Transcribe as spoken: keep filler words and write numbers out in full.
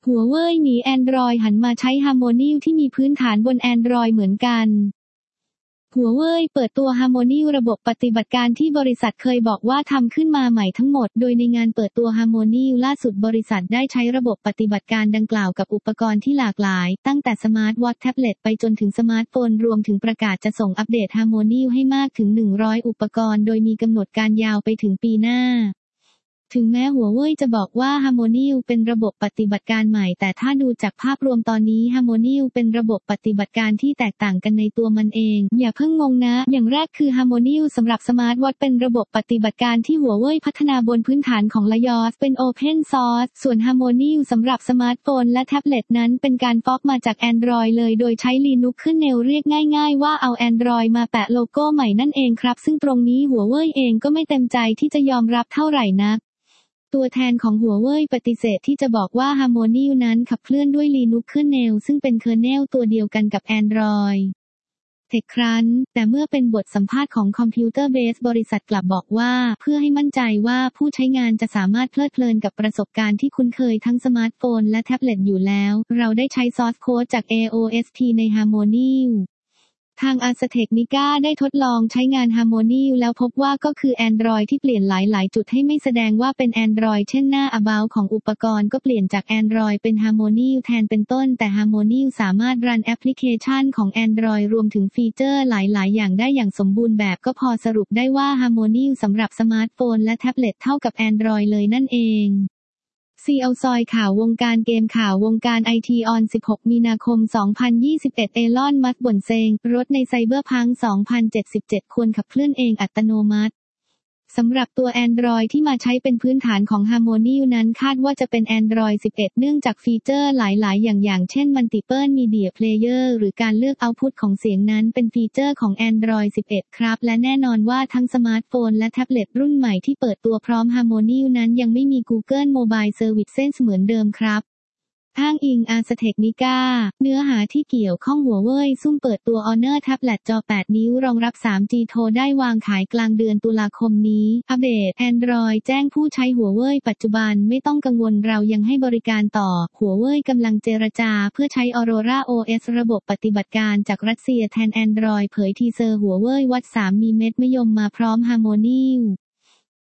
หัวเว่ยหนี Android หันมาใช้ Harmony ที่มีพื้นฐานบน Android เหมือนกันหัวเว่ยเปิดตัว Harmony ระบบปฏิบัติการที่บริษัทเคยบอกว่าทำขึ้นมาใหม่ทั้งหมดโดยในงานเปิดตัว Harmony ล่าสุดบริษัทได้ใช้ระบบปฏิบัติการดังกล่าวกับอุปกรณ์ที่หลากหลายตั้งแต่สมาร์ทวอทช์แท็บเล็ตไปจนถึงสมาร์ทโฟนรวมถึงประกาศจะส่งอัปเดต Harmony ให้มากถึงหนึ่งร้อยอุปกรณ์โดยมีกำหนดการยาวไปถึงปีหน้าถึงแม้หัวเว่ยจะบอกว่า Harmony เป็นระบบปฏิบัติการใหม่แต่ถ้าดูจากภาพรวมตอนนี้ Harmony เป็นระบบปฏิบัติการที่แตกต่างกันในตัวมันเองอย่าเพิ่งงงนะอย่างแรกคือ Harmony สำหรับสมาร์ทวอทช์เป็นระบบปฏิบัติการที่หัวเว่ยพัฒนาบนพื้นฐานของ iOS เป็น Open Source ส่วน Harmony สำหรับสมาร์ทโฟนและแท็บเล็ตนั้นเป็นการฟอกมาจาก Android เลยโดยใช้ Linux ขึ้นเนวเรียกง่ายๆว่าเอา Android มาแปะโลโก้ใหม่นั่นเองครับซึ่งตรงนี้หัวเว่ยเองก็ไม่เต็มใจที่จะยอมรับเท่าไหร่นักตัวแทนของหัวเว่ยปฏิเสธที่จะบอกว่า Harmony นั้นขับเคลื่อนด้วย Linux ขึ้นเนวซึ่งเป็นเคอร์เนลตัวเดียวกันกับ Android แต่ครั้นแต่เมื่อเป็นบทสัมภาษณ์ของ Computer Base บริษัทกลับบอกว่าเพื่อให้มั่นใจว่าผู้ใช้งานจะสามารถเพลิดเพลินกับประสบการณ์ที่คุ้นเคยทั้งสมาร์ทโฟนและแท็บเล็ตอยู่แล้วเราได้ใช้ซอร์สโค้ดจาก เอ โอ เอส ที ใน Harmonyทาง Azteca ได้ทดลองใช้งาน Harmony แล้วพบว่าก็คือ Android ที่เปลี่ยนหลายๆจุดให้ไม่แสดงว่าเป็น Android เช่นหน้า About ของอุปกรณ์ก็เปลี่ยนจาก Android เป็น Harmony แทนเป็นต้นแต่ Harmony สามารถรันแอปพลิเคชันของ Android รวมถึงฟีเจอร์หลายๆอย่างได้อย่างสมบูรณ์แบบก็พอสรุปได้ว่า Harmony สำหรับสมาร์ทโฟนและแท็บเล็ตเท่ากับ Android เลยนั่นเองซี แอล ซอยข่าววงการเกมข่าววงการไอทีออนสิบหกมีนาคมสองพันยี่สิบเอ็ดเอลอน มัสก์บ่นเซ็งรถในไซเบอร์พังสองพันเจ็ดสิบเจ็ดควรขับเคลื่อนเองอัตโนมัติสำหรับตัว Android ที่มาใช้เป็นพื้นฐานของ Harmony นั้นคาดว่าจะเป็น Android สิบเอ็ดเนื่องจากฟีเจอร์หลายๆอย่างอย่างเช่น Multiple Media Player หรือการเลือกเอาต์พุตของเสียงนั้นเป็นฟีเจอร์ของ Android สิบเอ็ดครับและแน่นอนว่าทั้งสมาร์ทโฟนและแท็บเล็ตรุ่นใหม่ที่เปิดตัวพร้อม Harmony นั้นยังไม่มี Google Mobile Services เหมือนเดิมครับอ้างอิง Azteca เนื้อหาที่เกี่ยวข้องหัวเว่ยซุ่มเปิดตัว Honor แท็บเล็ตจอแปดนิ้วรองรับ ทรี จี โทรได้วางขายกลางเดือนตุลาคมนี้อัปเดต Android แจ้งผู้ใช้หัวเว่ยปัจจุบันไม่ต้องกังวลเรายังให้บริการต่อหัวเว่ยกำลังเจรจาเพื่อใช้ Aurora โอ เอส ระบบปฏิบัติการจากรัสเซียแทน Android เผยทีเซอร์หัวเว่ยวัด สาม มีเม็ดมะยมมาพร้อม Harmony